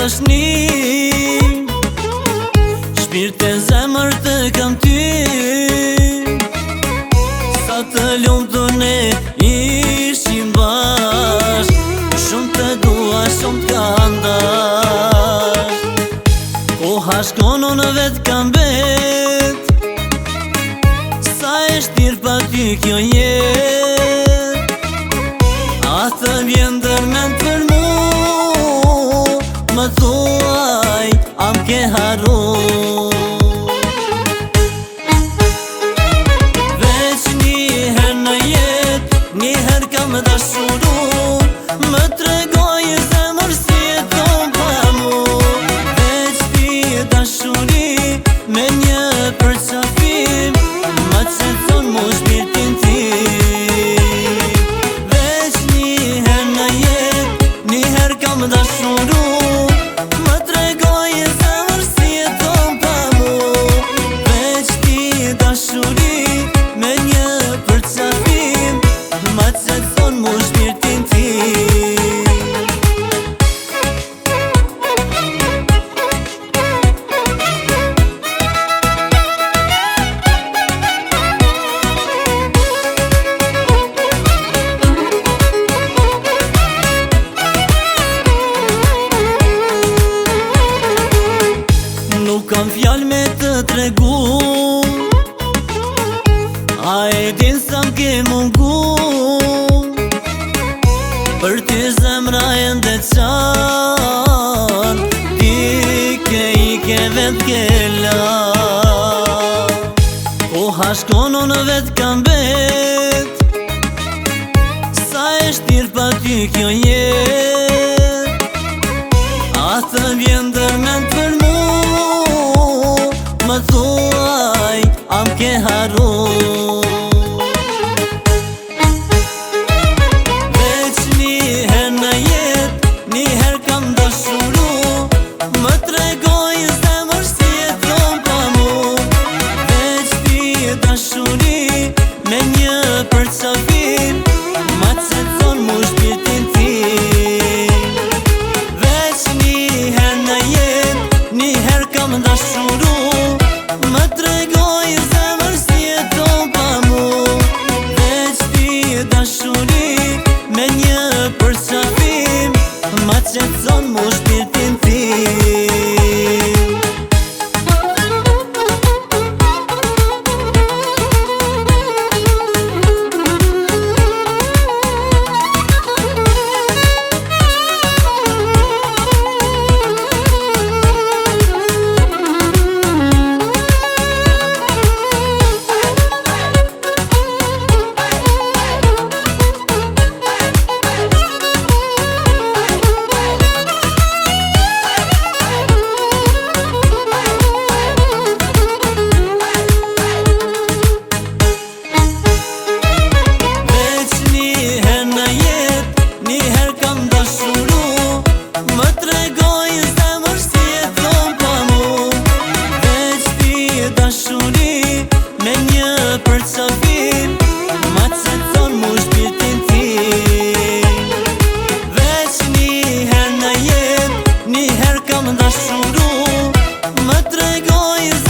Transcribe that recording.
dashni, shpirt e zemër të kam ty. Sa të lumtur ne ishim bashk, shumë të dua, shumë t'kam dash. Koha shkon unë vet kam bet, sa e shtirë pa ty kjo jet. A të vjen dërmen për mu, më thuaj, am ke haru. Veç njëher në jet, njëher kam dashuru, më tregoj zemër si e ton pa mu. Veç ti dashuri, me një përqafim, ma qëton mu shpirtin tim. Veç njëher në jet, njëher kam dashuru, më tregoj zemër si e ton pa mu. Veç ti dashuri, me një përqafim, ma qëton mu shpirtin tim. Nuk kam fjall me të tregu, a e din sa m'ke mungu. Për ty zemra e ndeqan, ti ke i ke vet ke la. Koha shkon unë vet kam bet, sa e shtirë pa ty kjo jet. A të vjen dërmen për mu, më thuaj, am ke haru. Veç njëher në jet, njëher kam dashuru, më tregoj zemër si e ton pa mu. Veç ti dashuri, me një përqafim, ma qëton mu shpirtin tim. Veç njëher në jet, njëher kam dashuru, më tregoj zemër si e ton pa mu. Veç ti dashuri, me një përqafim, ma qëton mu shpirtin tim. Me një përqafim, ma qëton mu shpirtin tim. Veç njëher në jet, njëher kam dashuru, më tregoj